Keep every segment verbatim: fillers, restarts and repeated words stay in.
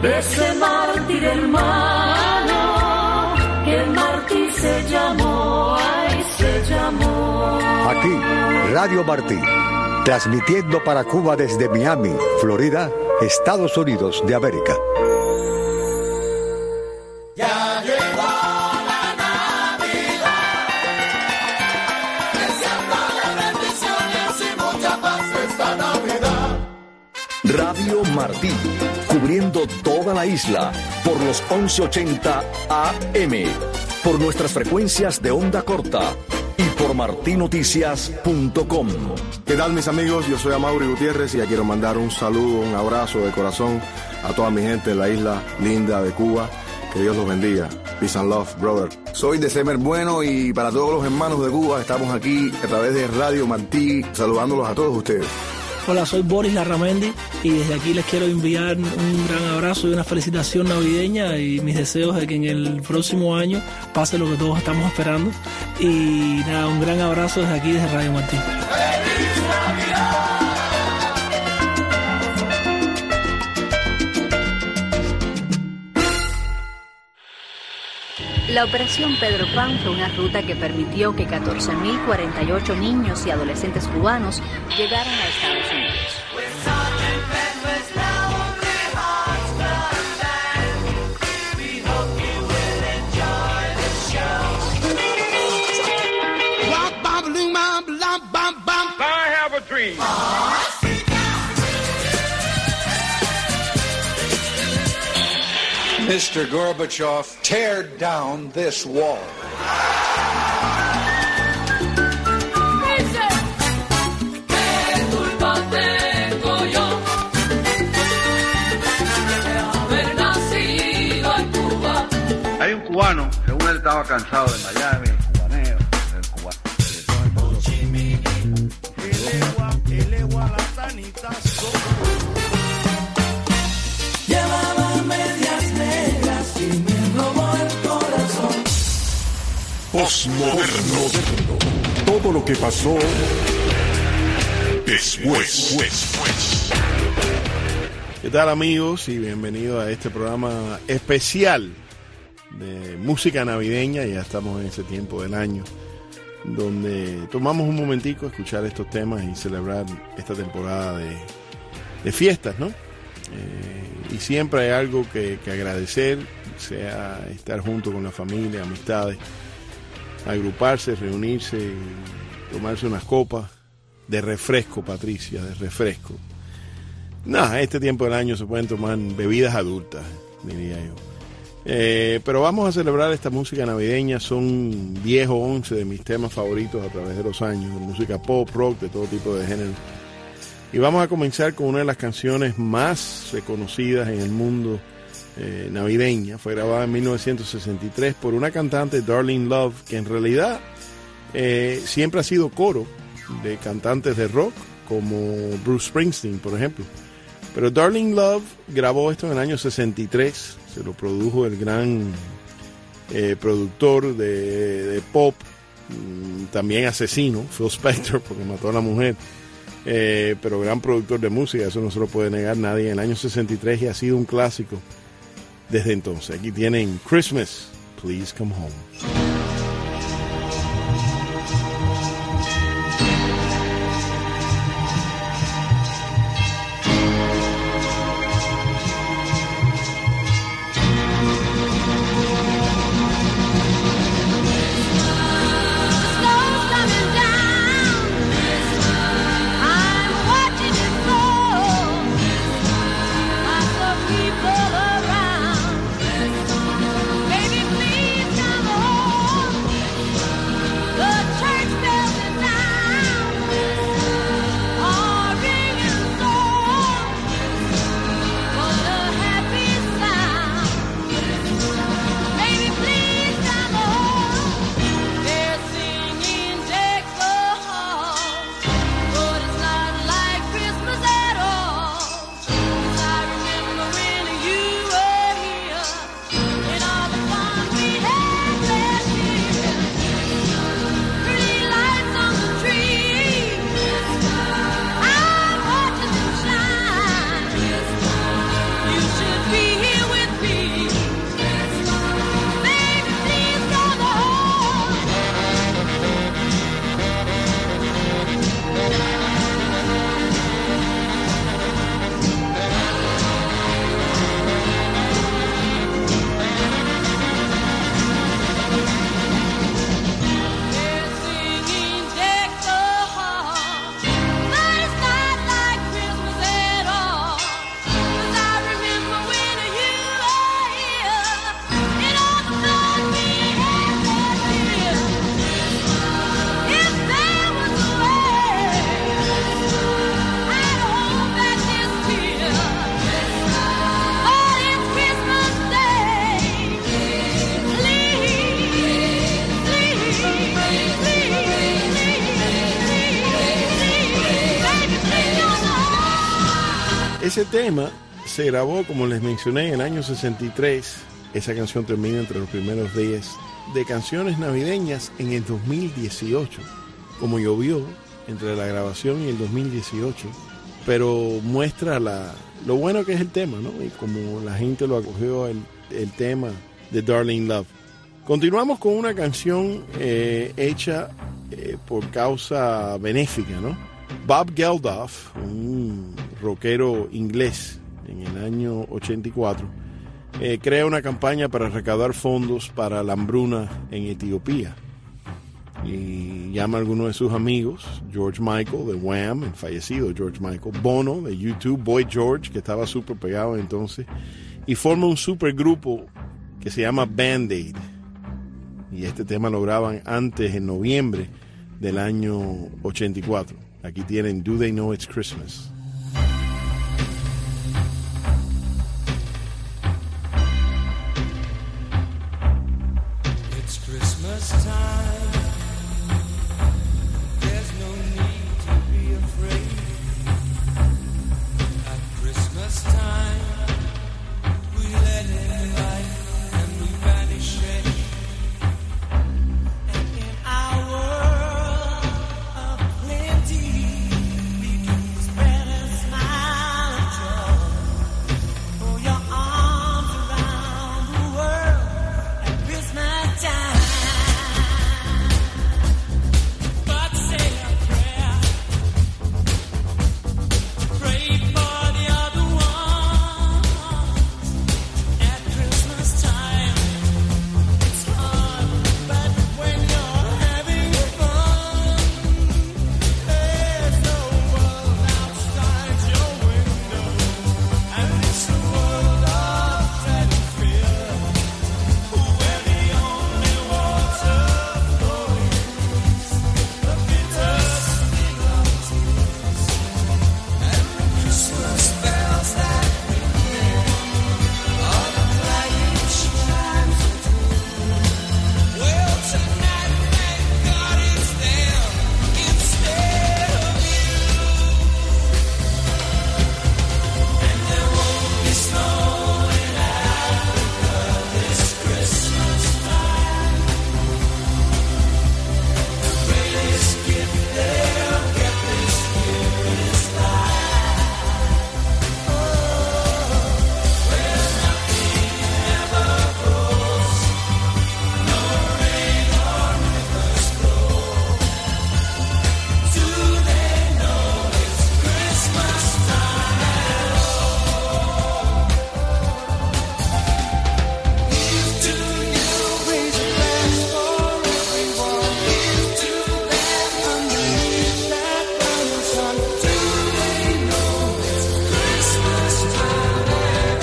de ese mártir hermano, que mártir se llamó, ay, se llamó. Aquí, Radio Martí, transmitiendo para Cuba desde Miami, Florida, Estados Unidos de América. Ya llegó la Navidad, deseándole bendiciones y mucha paz esta Navidad. Radio Martí, cubriendo toda la isla por los once ochenta A M, por nuestras frecuencias de onda corta y por martinoticias punto com. ¿Qué tal, mis amigos? Yo soy Amaury Gutiérrez y ya quiero mandar un saludo, un abrazo de corazón a toda mi gente de la isla linda de Cuba. Que Dios los bendiga. Peace and love, brother. Soy December Bueno y para todos los hermanos de Cuba estamos aquí a través de Radio Martí saludándolos a todos ustedes. Hola, soy Boris Larramendi y desde aquí les quiero enviar un gran abrazo y una felicitación navideña y mis deseos de que en el próximo año pase lo que todos estamos esperando. Y nada, un gran abrazo desde aquí, desde Radio Martí. ¡Feliz Navidad! La Operación Pedro Pan fue una ruta que permitió que catorce mil cuarenta y ocho niños y adolescentes cubanos llegaran a Estados Unidos. I have a dream. Mister Gorbachev, tear down this wall. ¿Qué culpa tengo yo de haber nacido en Cuba? Hay un cubano, según él estaba cansado de Miami, el cubaneo, el cubano. Llevaba medias negras y me robó el corazón. Postmoderno. Todo lo que pasó después. después. ¿Qué tal, amigos? Y bienvenidos a este programa especial de música navideña. Ya estamos en ese tiempo del año donde tomamos un momentico a escuchar estos temas y celebrar esta temporada de, de fiestas, ¿no? Eh, y siempre hay algo que, que agradecer, sea estar junto con la familia, amistades, agruparse, reunirse, y tomarse unas copas de refresco, Patricia, de refresco. Nada, este tiempo del año se pueden tomar bebidas adultas, diría yo. Eh, pero vamos a celebrar esta música navideña. Son diez o once de mis temas favoritos a través de los años, de música pop, rock, de todo tipo de género. Y vamos a comenzar con una de las canciones más reconocidas en el mundo eh, navideña. Fue grabada en mil novecientos sesenta y tres por una cantante, Darlene Love, que en realidad eh, siempre ha sido coro de cantantes de rock, como Bruce Springsteen, por ejemplo. Pero Darlene Love grabó esto en el año sesenta y tres, se lo produjo el gran eh, productor de, de pop, también asesino, Phil Spector, porque mató a la mujer, eh, pero gran productor de música, eso no se lo puede negar nadie, en el año sesenta y tres, y ha sido un clásico desde entonces. Aquí tienen Christmas, Please Come Home. People around, baby, please come home. Ese tema se grabó, como les mencioné, en el año sesenta y tres. Esa canción termina entre los primeros días de canciones navideñas en el dos mil dieciocho. Como llovió entre la grabación y el dos mil dieciocho, pero muestra la, lo bueno que es el tema, ¿no? Y como la gente lo acogió el, el tema de Darling Love. Continuamos con una canción eh, hecha eh, por causa benéfica, ¿no? Bob Geldof, un rockero inglés, en el año ochenta y cuatro, eh, crea una campaña para recaudar fondos para la hambruna en Etiopía. Y llama a algunos de sus amigos, George Michael de Wham, el fallecido George Michael, Bono de U dos, Boy George, que estaba súper pegado entonces, y forma un supergrupo que se llama Band-Aid. Y este tema lo graban antes, en noviembre del año ochenta y cuatro. Aquí tienen Do They Know It's Christmas. It's Christmas time. There's no need to be afraid. At Christmas time, we let in light and we banish it. And in our world of plenty, we can spread a smile of joy. Throw your arms around the world at Christmas time. But say a prayer, pray for the other ones. At Christmas time, it's hard, but when you're having fun, there's no world outside your window, and it's a world of dread and fear, where the only water flowing is the bitter sting of tears, and the Christmas bells that ring are the clanging chimes of doom. Well, tonight, thank God it's them instead of you. And there won't be snow in Africa this Christmas time. The greatest gift they'll get this year is life. Oh, where nothing ever grows, no rain or rivers flow. Do they know it's Christmas time at all? Here's to new ways of life for everyone. Here's to them underneath that burning sun. Do they know it's Christmas time at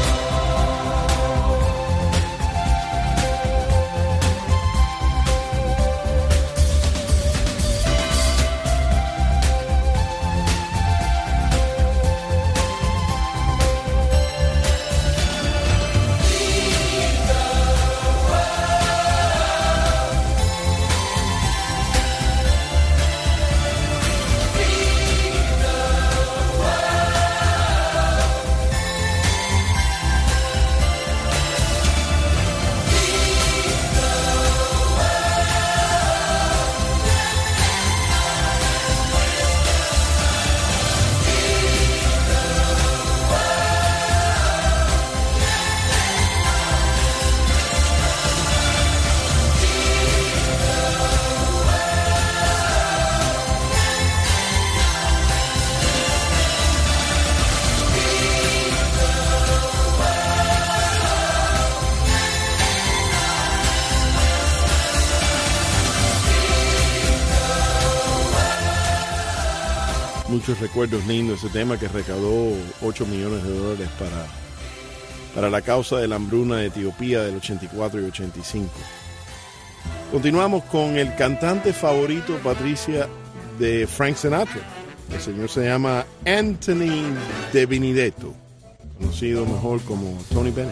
Muchos recuerdos lindos, ese tema que recaudó ocho millones de dólares para, para la causa de la hambruna de Etiopía del ochenta y cuatro y ochenta y cinco. Continuamos con el cantante favorito, Patricia, de Frank Sinatra. El señor se llama Anthony De Benedetto, conocido mejor como Tony Bennett.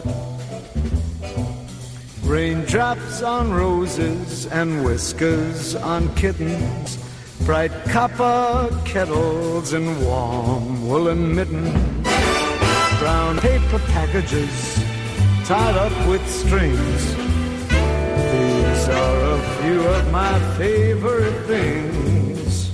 Raindrops on roses and whiskers on kittens, bright copper kettles and warm woolen mittens. paper packages tied up with strings. These are a few of my favorite things.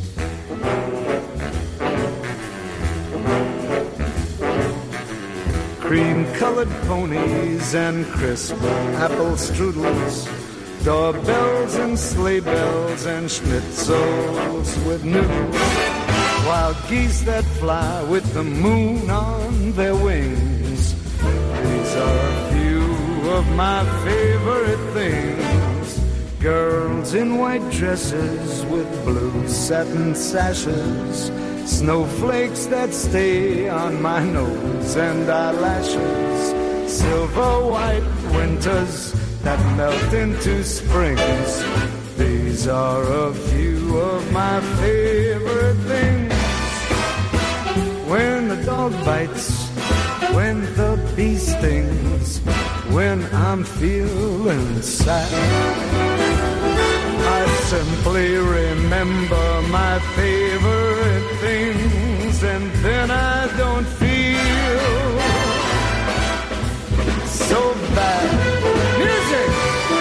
Cream-colored ponies and crisp apple strudels, doorbells and sleigh bells and schnitzels with noodles, wild geese that fly with the moon on their wings. These are a few of my favorite things. Girls in white dresses with blue satin sashes, snowflakes that stay on my nose and eyelashes, silver white winters that melt into springs. These are a few of my favorite things. When the dog bites, when the bee stings, when I'm feeling sad, I simply remember my favorite things, and then I don't feel so bad. Music!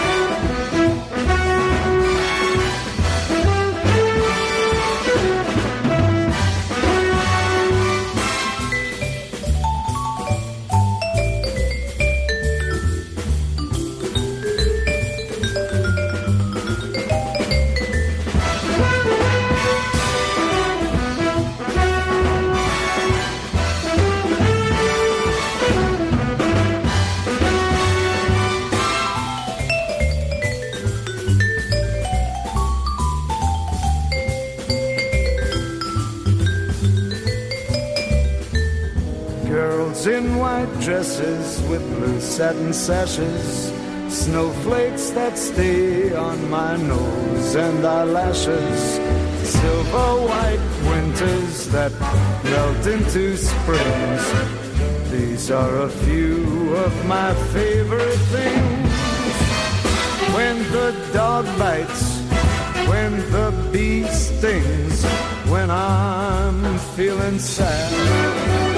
In white dresses with blue satin sashes, snowflakes that stay on my nose and eyelashes, silver white winters that melt into springs. These are a few of my favorite things. When the dog bites, when the bee stings, when I'm feeling sad,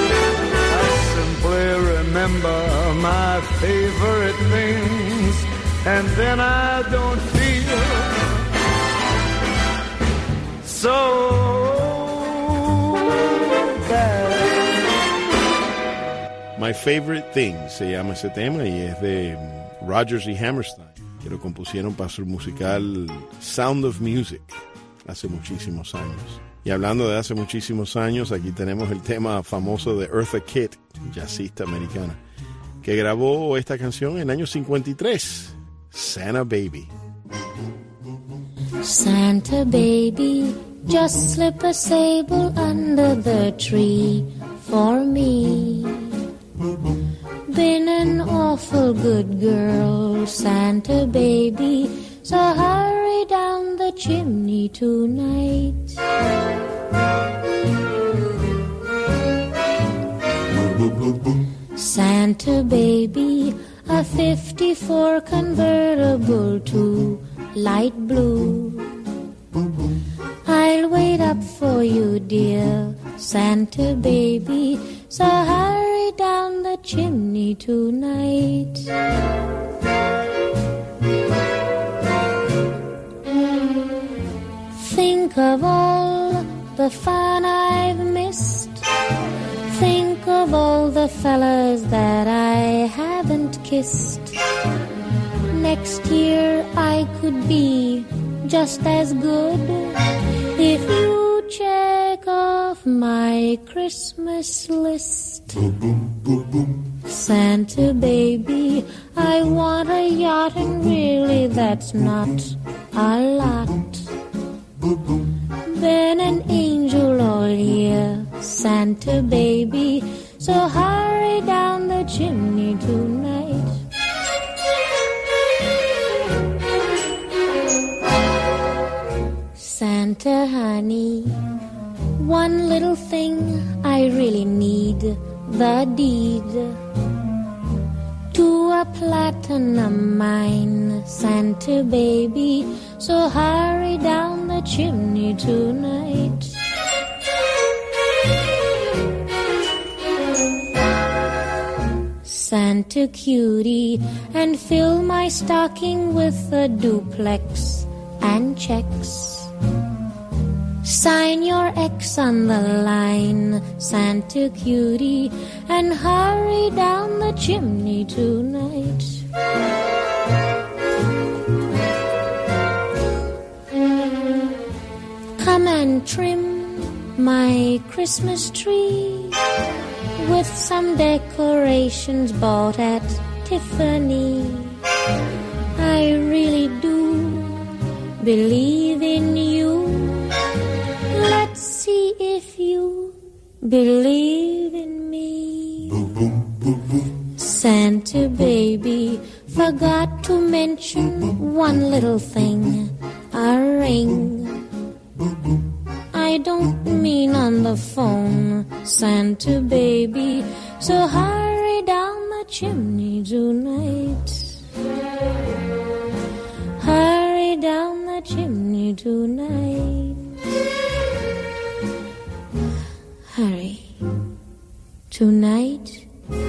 remember my favorite things, and then I don't feel so bad. My Favorite Things se llama ese tema y es de Rodgers y Hammerstein, que lo compusieron para su musical Sound of Music hace muchísimos años. Y hablando de hace muchísimos años, aquí tenemos el tema famoso de Eartha Kitt, jazzista americana, que grabó esta canción en el año cincuenta y tres, Santa Baby. Santa Baby, just slip a sable under the tree for me. Been an awful good girl, Santa Baby, so hurry down the chimney tonight. Santa Baby, a fifty-four convertible to light blue. I'll wait up for you, dear Santa Baby, so hurry down the chimney tonight. Think of all the fun I've missed. Think of all the fellas that I haven't kissed. Next year I could be just as good if you check off my Christmas list. Santa Baby, I want a yacht, and really that's not a lot. Been an angel all year, Santa Baby, so hurry down the chimney tonight. Santa honey, one little thing I really need, the deed to a platinum mine, Santa Baby, so hurry down the chimney tonight. Santa cutie, and fill my stocking with a duplex and checks. Sign your X on the line, Santa cutie, and hurry down the chimney tonight. Come and trim my Christmas tree with some decorations bought at Tiffany. I really do believe in you. Let's see if you believe in me. Santa baby forgot to mention one little thing, a ring. I don't mean on the phone, Santa baby, so hurry down the chimney tonight. Hurry down the chimney tonight. Hurry. Tonight.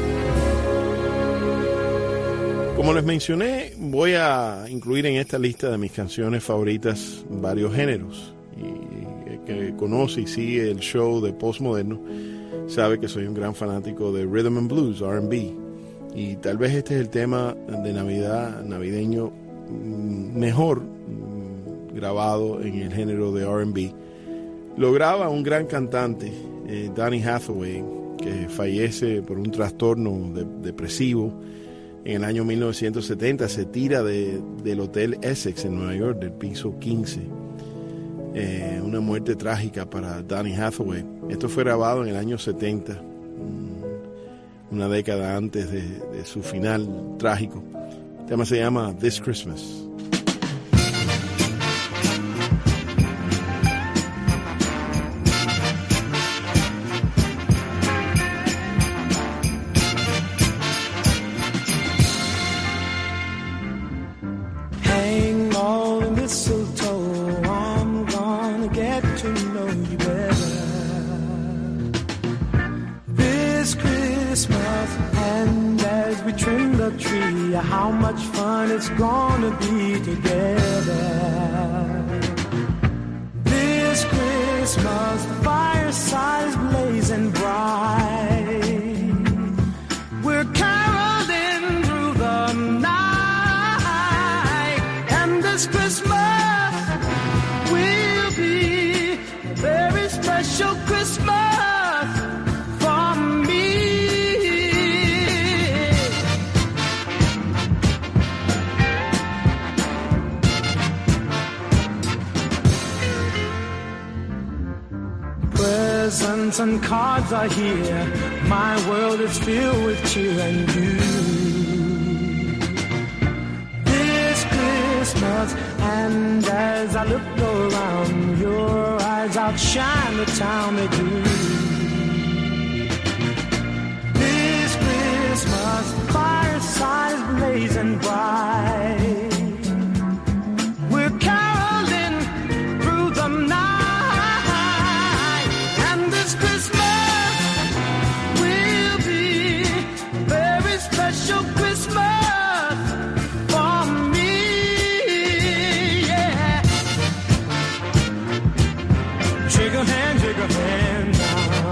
Como les mencioné, voy a incluir en esta lista de mis canciones favoritas varios géneros. Y el que conoce y sigue el show de Postmoderno sabe que soy un gran fanático de Rhythm and Blues, R and B. Y tal vez este es el tema de Navidad, navideño, mejor grabado en el género de R and B. Lo graba un gran cantante, eh, Donny Hathaway, que fallece por un trastorno de, depresivo en el año mil novecientos setenta. Se tira de, del Hotel Essex en Nueva York, del piso quince. Eh, una muerte trágica para Donny Hathaway. Esto fue grabado en el año setenta, una década antes de, de su final trágico. El tema se llama This Christmas. Hang all the mistletoe, I'm gonna get to know you better this Christmas. And as we trim the tree, how much fun it's gonna be together this Christmas. The fireside is blazing bright, we're caroling through the night, and this Christmas will be a very special Christmas for me. Presents and cards are here, my world is filled with cheer and you. This Christmas, and as I look around, your eyes outshine the town they do. This Christmas, the fireside is blazing bright, we're caroling through the night, and this Christmas will be a very special Christmas for me, yeah. Shake a hand, shake a hand now.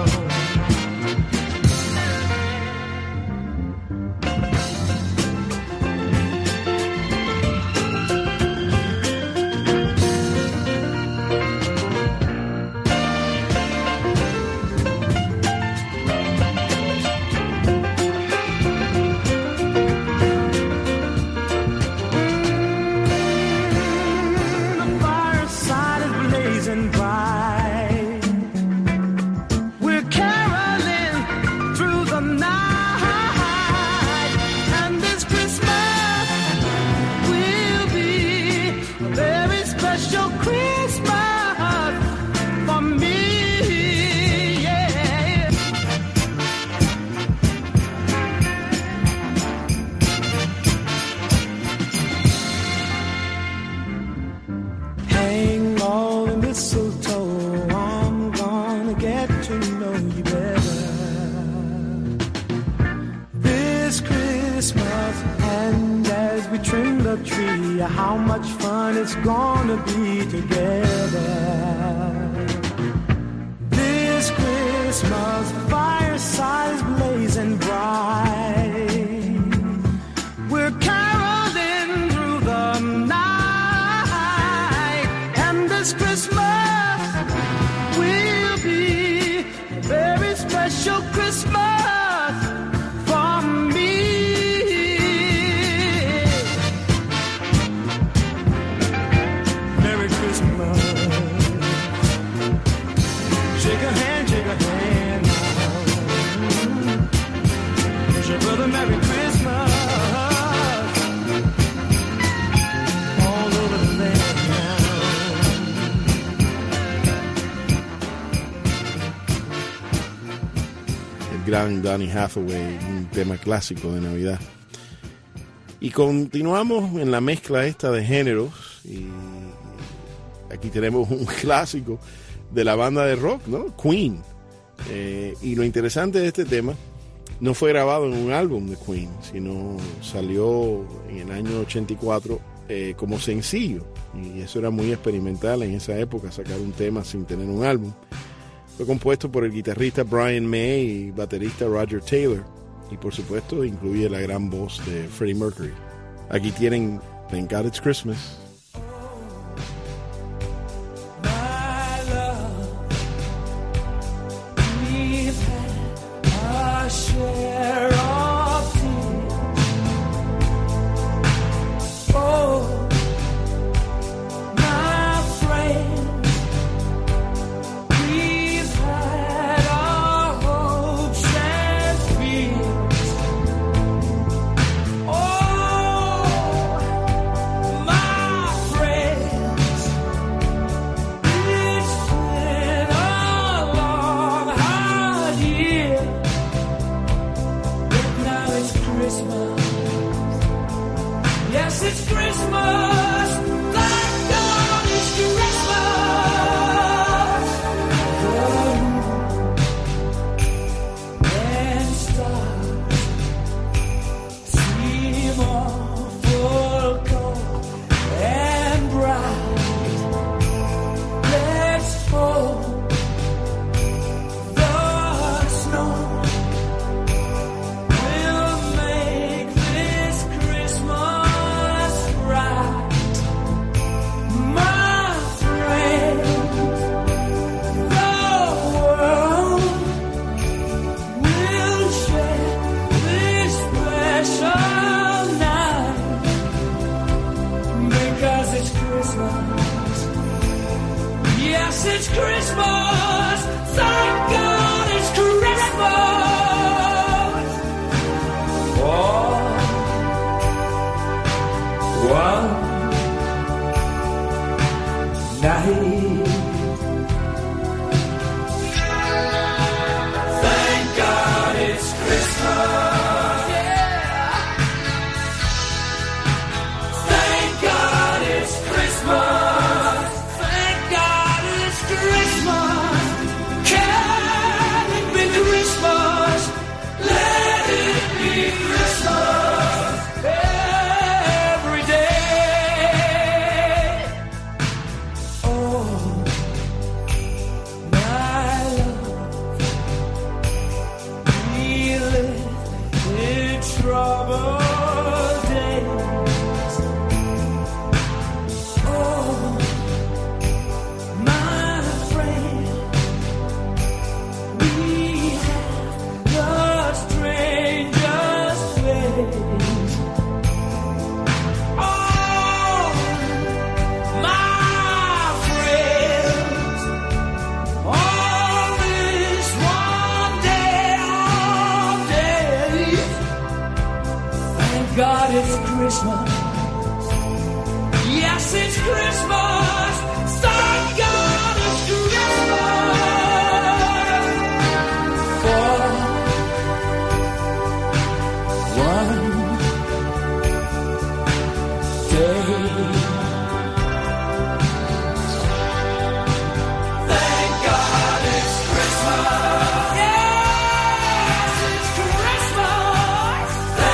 this Christmas, and as we trim the tree, how much fun it's gonna be together. This Christmas, fireside is blazing bright. We're caroling through the night, and this Christmas will be a very special Christmas for me. Merry Christmas. Shake a hand, shake a hand now. Wish your brother Merry Christmas. All over the land now. El gran Donny Hathaway, un tema clásico de Navidad. Y continuamos en la mezcla esta de géneros. Y aquí tenemos un clásico de la banda de rock, ¿no? Queen. Eh, y lo interesante de este tema, no fue grabado en un álbum de Queen, sino salió en el año ochenta y cuatro eh, como sencillo. Y eso era muy experimental en esa época, sacar un tema sin tener un álbum. Fue compuesto por el guitarrista Brian May y baterista Roger Taylor. Y por supuesto incluye la gran voz de Freddie Mercury. Aquí tienen Thank God It's Christmas. Share of tears. Oh, my friend, we've had our hopes and fears. Oh, my friends, it's been a long, hard year. Christmas. Yes, it's Christmas. Thank God it's Christmas. The moon and stars seem awful cold and bright. Let's hope the snow it's Christmas, thank God it's Christmas. For one night, thank God it's Christmas. Yeah. Thank God it's Christmas. God, it's Christmas. Yes, it's Christmas. Thank God it's Christmas. For one day. Thank God it's Christmas. Yes, it's Christmas.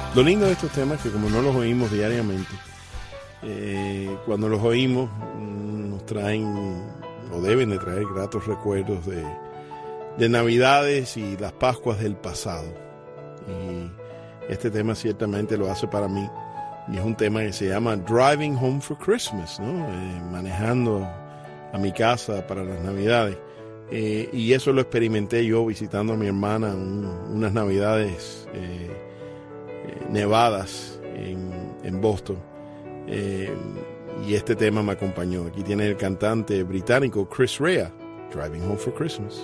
Lo lindo de estos temas es que como no los oímos diariamente, eh, cuando los oímos nos traen o deben de traer gratos recuerdos de, de Navidades y las Pascuas del pasado. Y este tema ciertamente lo hace para mí. Y es un tema que se llama Driving Home for Christmas, ¿no? Eh, manejando a mi casa para las Navidades. Eh, y eso lo experimenté yo visitando a mi hermana un, unas Navidades eh, eh, nevadas en, en Boston. Eh, y este tema me acompañó. Aquí tiene el cantante británico Chris Rea, Driving Home for Christmas.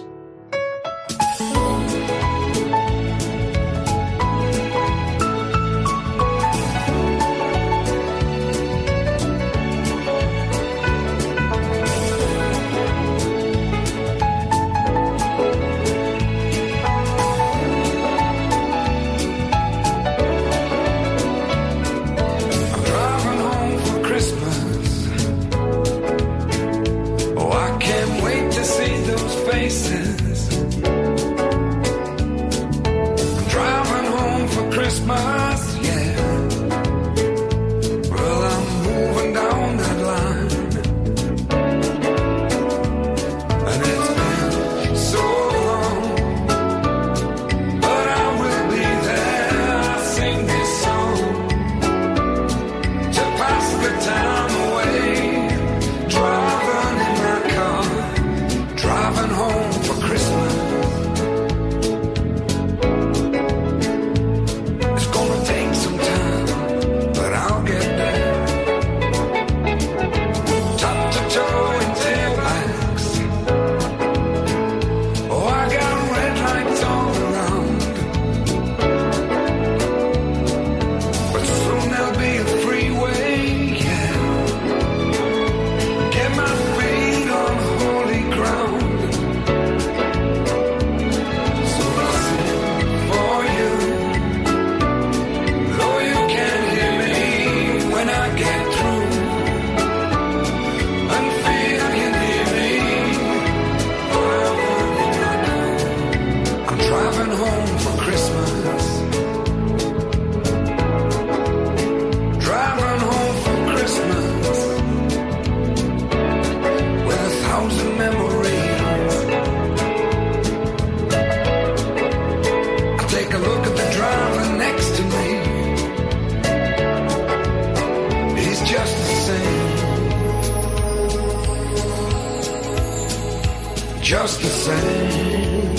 Just the same.